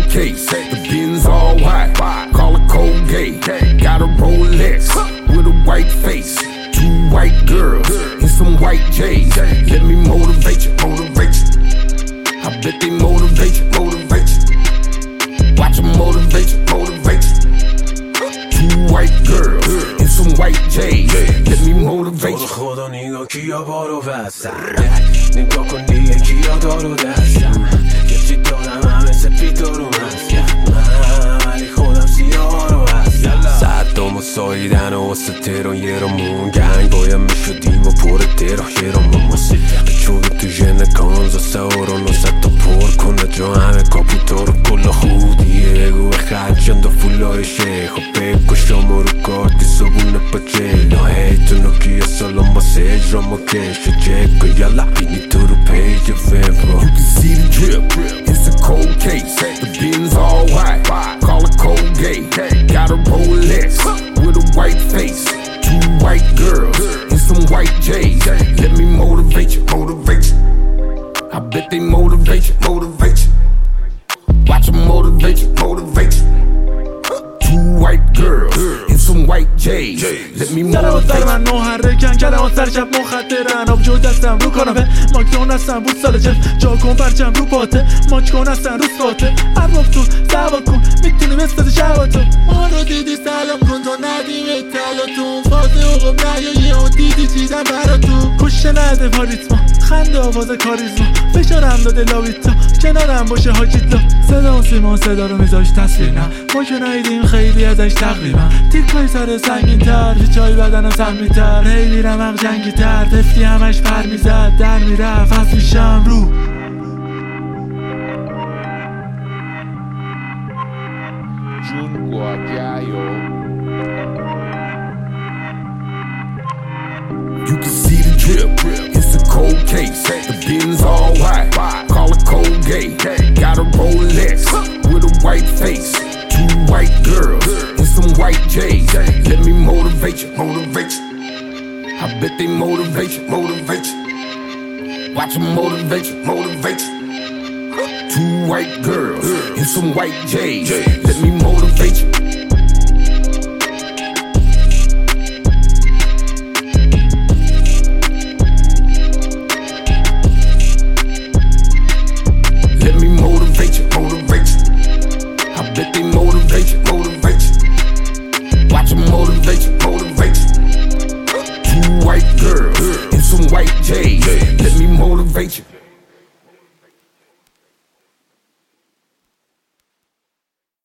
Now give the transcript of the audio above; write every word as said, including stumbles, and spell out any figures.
case, the Benz all white, call it Colgate. Got a Rolex with a white face, two white girls and some white J's. Let me motivate you, motivate you. I bet they motivate you, motivate you. Watch them motivate you, motivate you. Two white girls and some white J's. Let me motivate you. خدا نگاه کیا بارو بستن، نگاه کن دیگه کیا دارو دستن. یه چی دارم همه سپید دارو مستم، ولی خودم سیاه رو هستم. صدام و ساییدن و واسه تهران یه را مون گنگ باید میشدیم و پر تهران یه را مون چون تو ژن کانزاس اوران و ست تا پر کنه جا همه کاپوتا رو کلا خودیه گوه خرچند و فولای شیخ و بگو شما رو کارتی صبونه پاچه لاهی تو نوکیه سالان باسه اجرا ما کشو چک و یالا بینی تو رو پیج فبرو. You can see the drip, it's a cold case, the Benz all white, call it Colgate. Got a Rolex with a white face, two white girls and some white J's. Let me motivate you, motivate you. I bet they motivate you, motivate you. Watch them motivate you, motivate you. Two white girls and some white J's. Let me motivate you. من محرکن کلمات سر شب مخدرن آبجو دستم رو کاناپه ماکدون هستم بود سال جلف جا کن پرچم رو پاته ماچ کن هستن رو ساته عرب تو سوا کن میتونی بستد شباتو ما رو دیدی سلام کن تا ندیم تلاتون فاده اوقم نیایی و دیدی چیزم برا تو کشه نده پاریتما خنده آواز کاریزما فشارم داده لاویتا کنارم باشه حاجیتا صدا و سیما صدا رو میذاش تصویر نه ما که نایدیم خیلی ازش تقریبا تیکای سر سنگین تر چای بدنم سمی تر هی میرم هم جنگی تر تفتی همش پر میزد در میرفت از میشم رو Giungo a Chiaio. You can see the drip, it's a cold case, the Benz all white, call it Colgate. Got a Rolex with a white face, two white girls and some white J's. Let me motivate you, motivate you. I bet they motivate you, motivate you. Watch them motivate you, motivate you. Two white girls and some white J's. Let me motivate you. Let me motivate you, motivate you. I bet they motivate you, motivate you. Watch them motivate you, motivate you. Two white girls and some white J's. Let me motivate you.